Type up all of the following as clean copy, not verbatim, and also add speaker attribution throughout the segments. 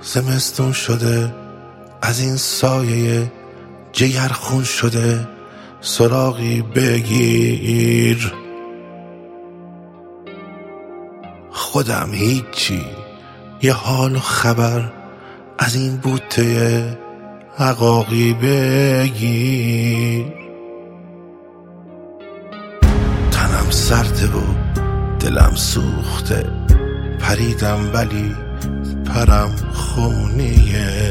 Speaker 1: زمستون شده، از این سایه جگرخون شده، سراغی بگیر. خودم هیچی، یه حال و خبر از این بوته عقاقی بگیر. تنم سرده و دلم سوخته، پریدم ولی پرم خونیه.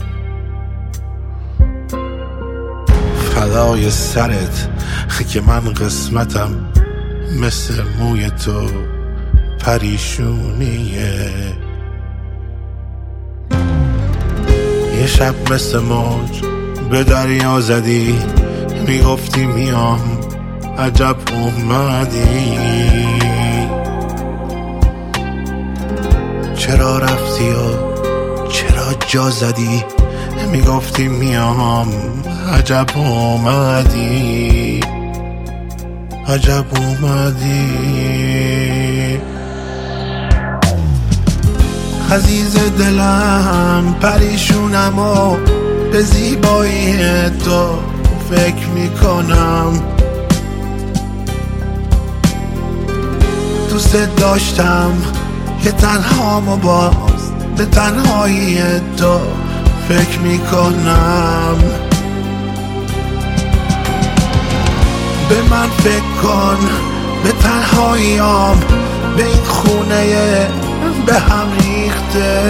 Speaker 1: فدای سرت که من قسمتم مثل موی تو پریشونیه. یه شب مثل موج به دریا زدی، میگفتی میام عجب اومدی. چرا رفتی و چرا جا زدی، میگفتی میام عجب اومدی. عجب اومدی. عزیز دلم پریشونم و به زیبایی تو فکر میکنم. دوست داشتم که تنهام و باز به تنهایی تو فکر میکنم. به من فکر کن، به تنهاییام، به این خونه به هم ریخته.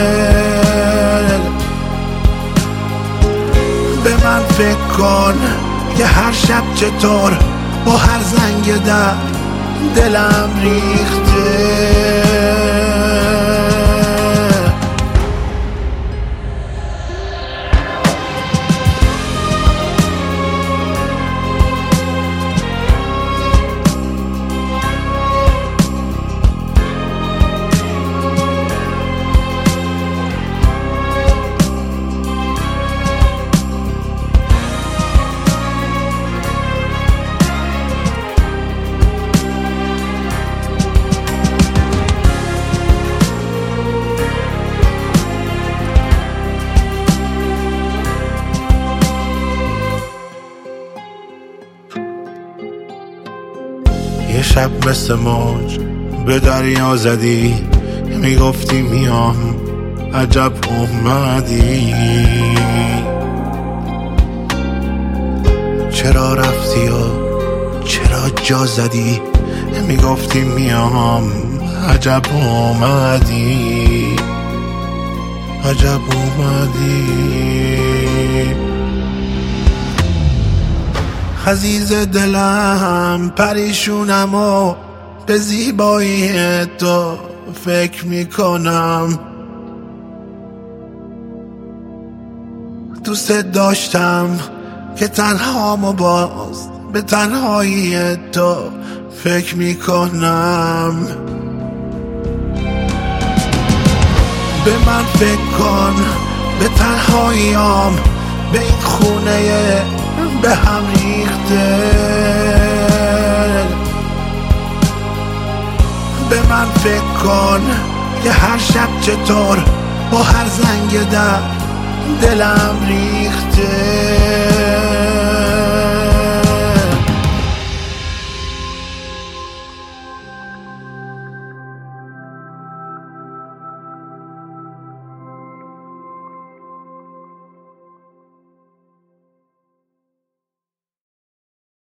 Speaker 1: به من فکر کن که هر شب چطور با هر زنگ در دلم ریخته. یه شب مثل موج به دریا زدی، میگفتی میام عجب اومدی. چرا رفتی و چرا جا زدی، میگفتی میام عجب اومدی. عجب اومدی. عزیز دلم پریشونم و به زیبایی تو فکر میکنم. دوست داشتم که تنهام و باز به تنهایی تو فکر میکنم. به من فکر کن، به تنهاییام، به این خونه به هم ریخته. به من فکر کن که هر شب چطور با هر زنگ در دلم ریخته.